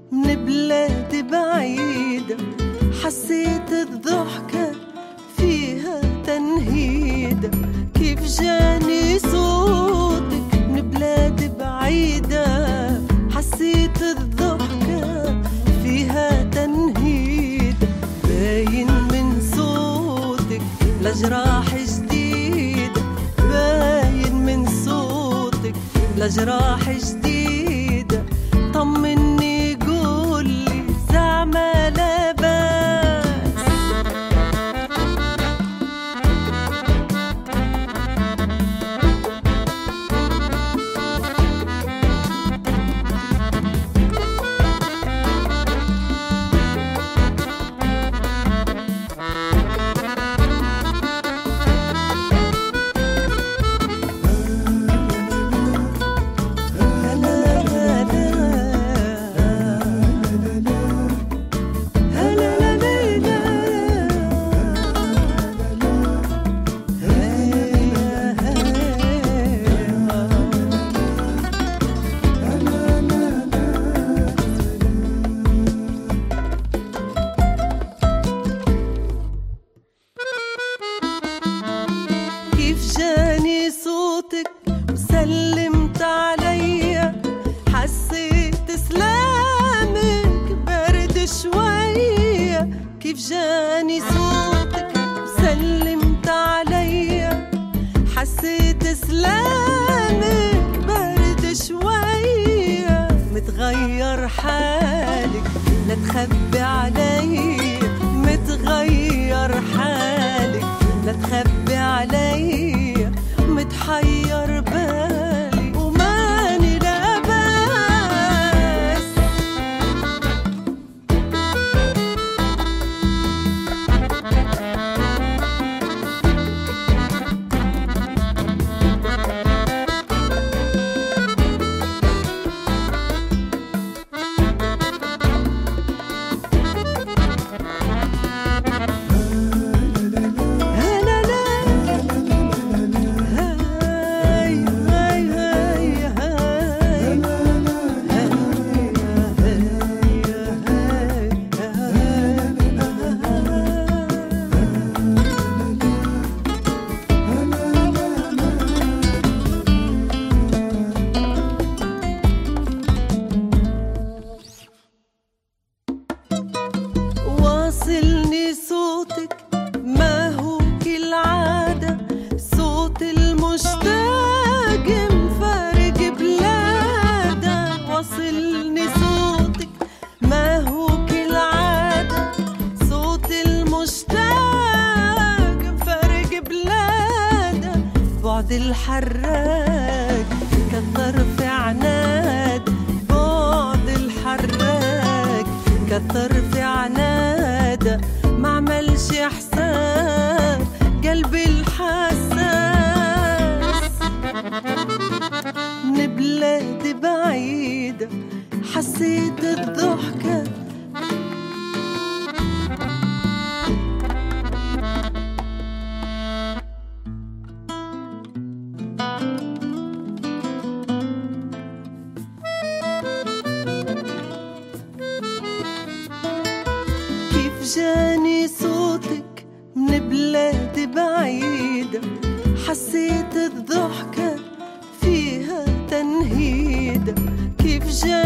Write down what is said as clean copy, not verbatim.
من بلاد بعيدة، حسيت الضحكة فيها تنهيدة. كيف جاني صوتك من بلاد بعيدة، حسيت الضحكة فيها تنهيدة. باين من صوتك لجراح جديدة، باين من صوتك لجراح جديدة. طمني قولي زعما لا باس. كيف جاني صوتك وسلمت عليا، حسيت سلامك برد شوية. كيف جاني صوتك وسلمت عليا، حسيت سلامك برد شوية. متغير حالك لا تخبي علي، متغير حالك لا تخبي علي. متحير بالي وماني لاباس. واصلني صوتك ما هو كالعادة، صوت المشتاق مفارق بلاده. واصلني صوتك ما هو كالعادة، صوت المشتاق مفارق بلاده. بعد الحراق كثر في عناد، بعد الحراق كثر في عناده. ما عملش حساب قلبي الحساس. من بلاد بعيدة حسيت الضحكة جاني صوتك من بلاد بعيدة، حسيت الضحكة فيها تنهيدة. كيف جاني